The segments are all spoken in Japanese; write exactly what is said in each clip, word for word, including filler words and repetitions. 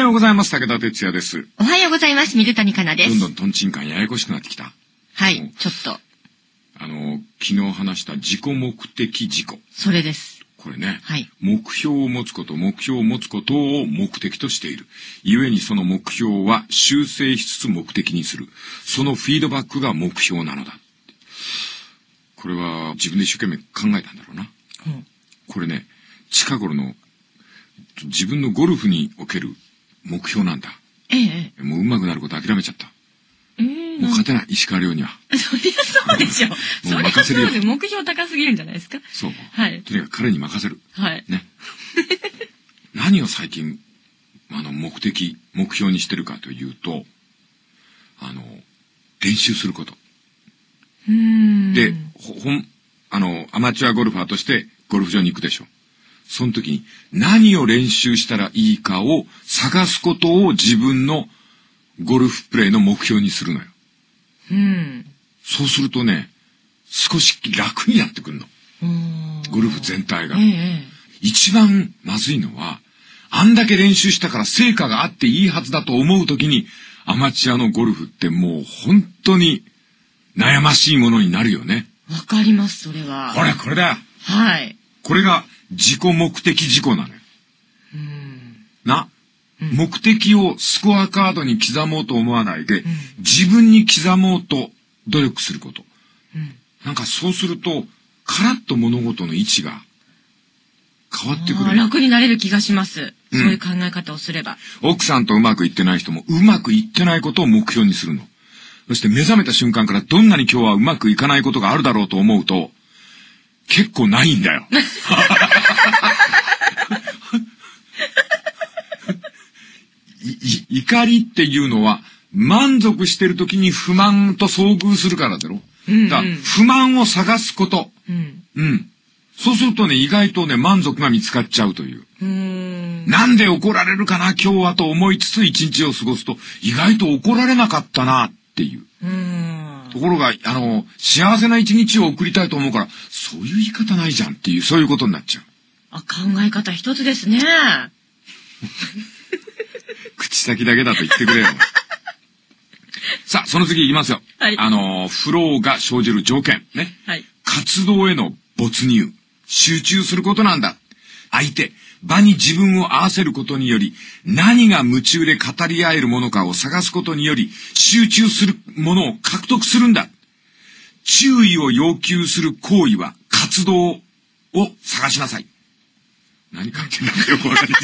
ようございます。武田哲也です。 おはようございます。水谷香奈です。 どんどんトンチンカンややこしくなってきた。 はい、ちょっと。 あの、昨日話した自己目的自己。 それです。 これね、 はい、 目標を持つこと、目標を持つことを目的としている。故にその目標は修正しつつ目的にする。そのフィードバックが目標なのだ。これは自分で一生懸命考えたんだろうな。うん、これね、近頃の自分のゴルフにおける目標なんだ。 ええ。 もう上手くなること諦めちゃった。 ええ。 もう勝てない、石川遼には。 そりゃそうでしょ。 もう任せるよ。 そりゃそうで、目標高すぎるんじゃないですか。 そう。 はい。 とにかく彼に任せる。 はい。 ね。何を最近、あの、目的、目標にしてるかというと、あの、練習すること。 うーん。 で、ほん、あの、アマチュアゴルファーとしてゴルフ場に行くでしょ。その時に何を練習したらいいかを探すことを自分のゴルフプレーの目標にするのよ。 うん。 そうするとね、少し楽になってくるの。ゴルフ全体が。ええ、一番まずいのは、あんだけ練習したから成果があっていいはずだと思う時に、アマチュアのゴルフってもう本当に悩ましいものになるよね。 わかります、それは。 ほら、これだよ。 はい。 これが自己目的自己なのよ。 うん、 な、うん、目的をスコアカードに刻もうと思わないで、うん、自分に刻もうと努力すること。うん、なんかそうすると、カラッと物事の位置が変わってくる。 楽になれる気がします。うん、そういう考え方をすれば。 奥さんとうまくいってない人もうまくいってないことを目標にするの。そして目覚めた瞬間からどんなに今日はうまくいかないことがあるだろうと思うと、結構ないんだよ。い怒りっていうのは満足してる時に不満と遭遇するからだろ。うんうん、だから不満を探すこと、うん。うん。そうするとね、意外とね、満足が見つかっちゃうという。うーん、なんで怒られるかな今日はと思いつつ一日を過ごすと、意外と怒られなかったなっていう。うーん、ところが、あの、幸せな一日を送りたいと思うから、そういう言い方ないじゃんっていう、そういうことになっちゃう。 あ、考え方一つですね。 口先だけだと言ってくれよ。さあ、その次いきますよ。はい、あの、フローが生じる条件。ね。はい、活動への没入。集中することなんだ。相手、場に自分を合わせることにより、何が夢中で語り合えるものかを探すことにより、集中するものを獲得するんだ。注意を要求する行為は活動を探しなさい。何書いてんだかよくわかんない。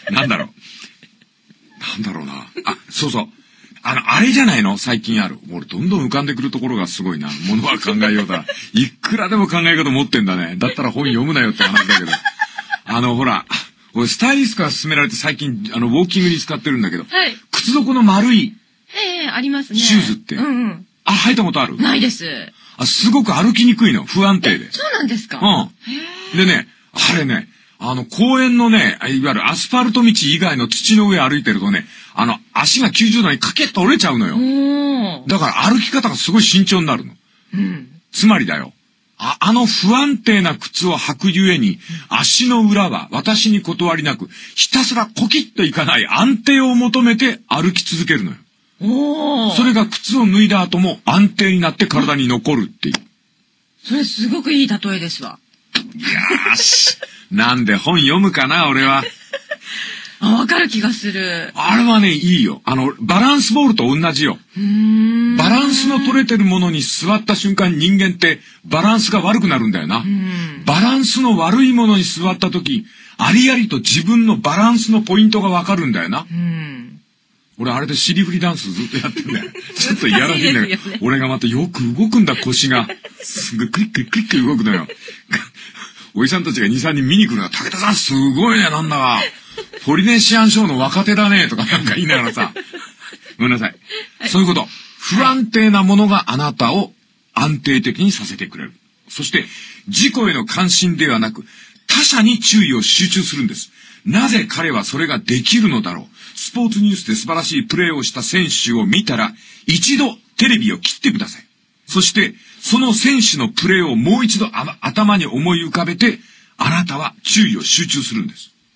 なんだろう。なんだろうな。あ、そうそう。あの、あれじゃないの最近ある。俺どんどん浮かんでくるところがすごいな。ものは考えようだ。いくらでも考え方持ってんだね。だったら本読むなよって話だけど。あの、ほら、俺スタイリストから勧められて最近、あの、ウォーキングに使ってるんだけど。はい。靴底の丸い。 ええ、ありますね。 シューズって。うんうん。あ、履いたことある？ ないです。 あ、すごく歩きにくいの。不安定で。 そうなんですか？ うん。でね、あれね、あの、公園のね、いわゆるアスファルト道以外の土の上歩いてるとね、あの、足がきゅうじゅうどにカケッと折れちゃうのよ。だから歩き方がすごい慎重になるの。うん、つまりだよ。あ、あの不安定な靴を履くゆえに、足の裏は私に断りなく、ひたすらコキッといかない安定を求めて歩き続けるのよ。おー。それが靴を脱いだ後も安定になって体に残るっていう。 それすごくいい例えですわ。 よーし。なんで本読むかな、俺は。 あ、わかる気がする。 あれはね、いいよ。あの、バランスボールと同じよ。うーん、バランスの取れてるものに座った瞬間人間ってバランスが悪くなるんだよな。バランスの悪いものに座った時、ありありと自分のバランスのポイントがわかるんだよな。うん俺あれで尻振りダンスずっとやってんだよ。ちょっといやらしいんだけど、ね、俺がまたよく動くんだ腰が。すぐクリッククリック動くのよ。おじさんたちがに、さんにん見に来るのは、武田さんすごいね、なんだか。ポリネシアンショーの若手だね、とかなんか言いながらさ。ごめんなさい。はい、そういうこと。不安定なものがあなたを安定的にさせてくれる。そして、自己への関心ではなく、他者に注意を集中するんです。なぜ彼はそれができるのだろう。スポーツニュースで素晴らしいプレーをした選手を見たら、一度テレビを切ってください。そして、その選手のプレーをもう一度頭に思い浮かべて、あなたは注意を集中するんです。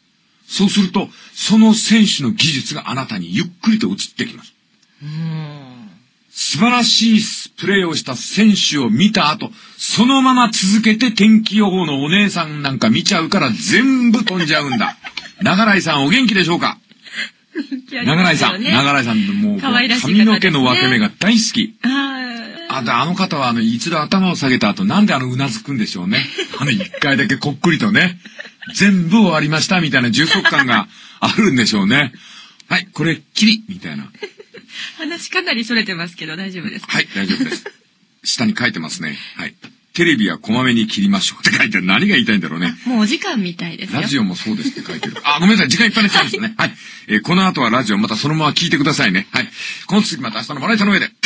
そうすると、その選手の技術があなたにゆっくりと移ってきます。 うーん。 素晴らしいプレーをした選手を見た後、そのまま続けて天気予報のお姉さんなんか見ちゃうから全部飛んじゃうんだ。長井さんお元気でしょうか？長井さん、長井さんもう髪の毛の分け目が大好き。あ、で、あの方はあの一度頭を下げた後なんであのうなずくんでしょうね。あの一回だけこっくりとね、全部終わりましたみたいな充足感があるんでしょうね。はい、これっきりみたいな。 話かなりそれてますけど大丈夫ですか？ はい、大丈夫です。下に書いてますね。はい。テレビはこまめに切りましょうって書いてある。何が言いたいんだろうね。 もうお時間みたいですよ。 ラジオもそうですって書いてる。あ、ごめんなさい。時間いっぱいになっちゃいましたね。はい。えー、この後はラジオまたそのまま聞いてくださいね。はい。この次また明日の笑いたの上で。